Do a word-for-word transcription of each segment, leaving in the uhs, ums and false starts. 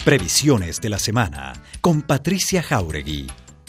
Previsiones de la semana con Patricia Jáuregui.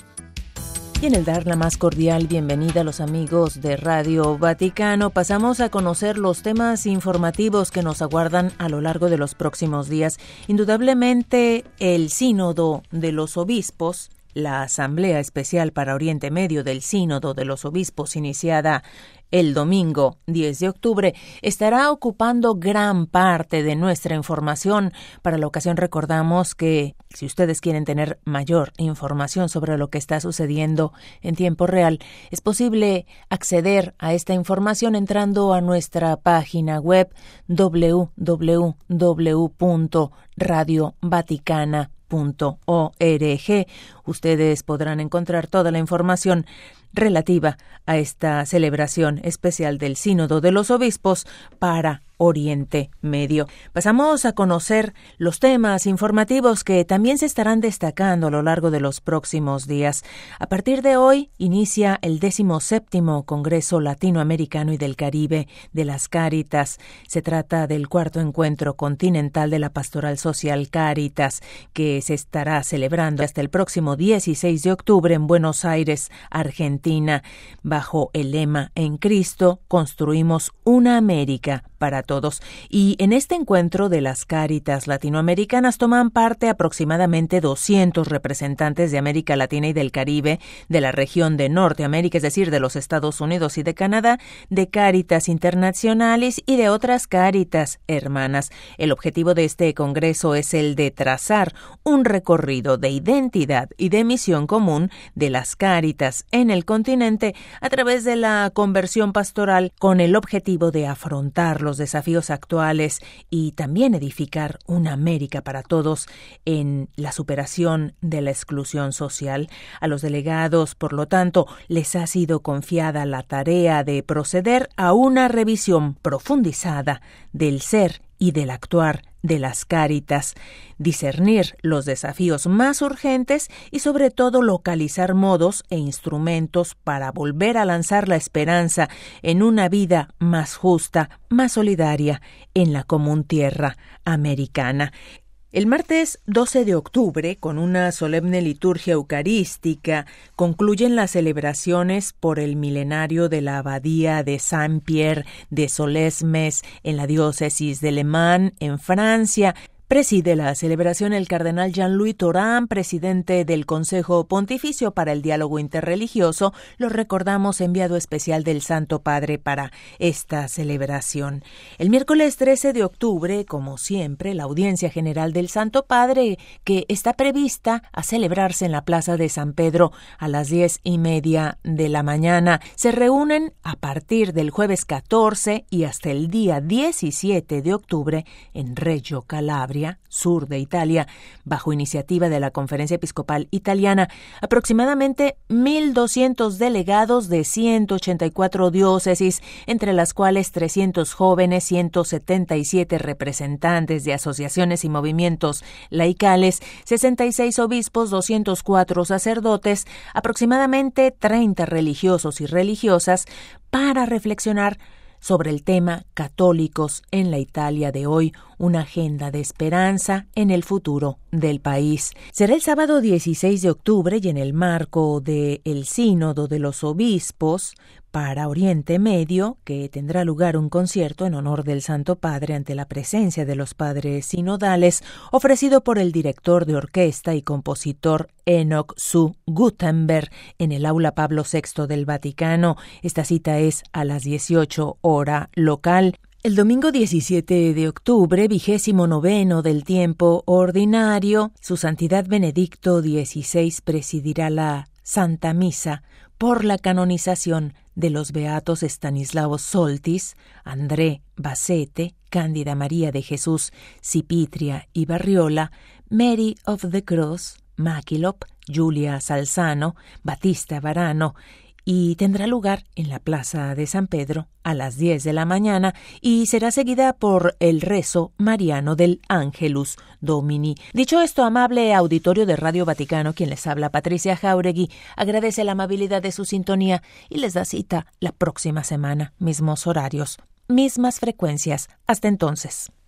Y en el dar la más cordial bienvenida a los amigos de Radio Vaticano, pasamos a conocer los temas informativos que nos aguardan a lo largo de los próximos días. Indudablemente, el Sínodo de los Obispos, la Asamblea Especial para Oriente Medio del Sínodo de los Obispos, iniciada el domingo diez de octubre, estará ocupando gran parte de nuestra información. Para la ocasión recordamos que si ustedes quieren tener mayor información sobre lo que está sucediendo en tiempo real, es posible acceder a esta información entrando a nuestra página web doble u doble u doble u punto radio vaticana punto org. Ustedes podrán encontrar toda la información relativa a esta celebración especial del Sínodo de los Obispos para Oriente Medio. Pasamos a conocer los temas informativos que también se estarán destacando a lo largo de los próximos días. A partir de hoy inicia el decimoséptimo Congreso Latinoamericano y del Caribe de las Cáritas. Se trata del cuarto encuentro continental de la Pastoral Social Cáritas, que se estará celebrando hasta el próximo dieciséis de octubre en Buenos Aires, Argentina, bajo el lema En Cristo construimos una América para todos. Y en este encuentro de las Cáritas latinoamericanas toman parte aproximadamente doscientos representantes de América Latina y del Caribe, de la región de Norteamérica, es decir, de los Estados Unidos y de Canadá, de Cáritas internacionales y de otras Cáritas hermanas. El objetivo de este congreso es el de trazar un recorrido de identidad y de misión común de las Cáritas en el continente a través de la conversión pastoral, con el objetivo de afrontar los desafíos actuales y también edificar una América para todos en la superación de la exclusión social. A los delegados, por lo tanto, les ha sido confiada la tarea de proceder a una revisión profundizada del ser y del actuar de las Cáritas, discernir los desafíos más urgentes y sobre todo localizar modos e instrumentos para volver a lanzar la esperanza en una vida más justa, más solidaria en la común tierra americana. El martes doce de octubre, con una solemne liturgia eucarística, concluyen las celebraciones por el milenario de la abadía de Saint-Pierre de Solesmes en la diócesis de Le Mans, en Francia. Preside la celebración el cardenal Jean-Louis Tauran, presidente del Consejo Pontificio para el Diálogo Interreligioso. Lo recordamos, enviado especial del Santo Padre para esta celebración. El miércoles trece de octubre, como siempre, la audiencia general del Santo Padre, que está prevista a celebrarse en la Plaza de San Pedro a las diez y media de la mañana. Se reúnen a partir del jueves catorce y hasta el día diecisiete de octubre en Reggio Calabria, sur de Italia, bajo iniciativa de la Conferencia Episcopal Italiana, aproximadamente mil doscientos delegados de ciento ochenta y cuatro diócesis, entre las cuales trescientos jóvenes, ciento setenta y siete representantes de asociaciones y movimientos laicales, sesenta y seis obispos, doscientos cuatro sacerdotes, aproximadamente treinta religiosos y religiosas, para reflexionar sobre el tema Católicos en la Italia de hoy, una agenda de esperanza en el futuro del país. Será el sábado dieciséis de octubre y en el marco del Sínodo de los Obispos para Oriente Medio, que tendrá lugar un concierto en honor del Santo Padre ante la presencia de los padres sinodales, ofrecido por el director de orquesta y compositor Enoch Zu Gutenberg en el Aula Pablo sexto del Vaticano. Esta cita es a las dieciocho hora local. El domingo diecisiete de octubre, vigésimo noveno del tiempo ordinario, Su Santidad Benedicto dieciséis presidirá la Santa Misa por la canonización de los beatos Estanislao Soltis, André Bassete, Cándida María de Jesús Cipitria y Barriola, Mary of the Cross, Maquilop, Julia Salzano, Batista Varano, y tendrá lugar en la Plaza de San Pedro a las diez de la mañana y será seguida por el rezo mariano del Angelus Domini. Dicho esto, amable auditorio de Radio Vaticano, quien les habla, Patricia Jáuregui, agradece la amabilidad de su sintonía y les da cita la próxima semana, mismos horarios, mismas frecuencias. Hasta entonces.